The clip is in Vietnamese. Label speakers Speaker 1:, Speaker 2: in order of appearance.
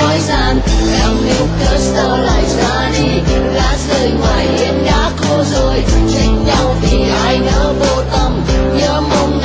Speaker 1: nói gian em yêu cớ sao lại ra đi, lá rơi ngoài hiên đã khô rồi, trách nhau vì ai nỡ vô tâm, nhớ mong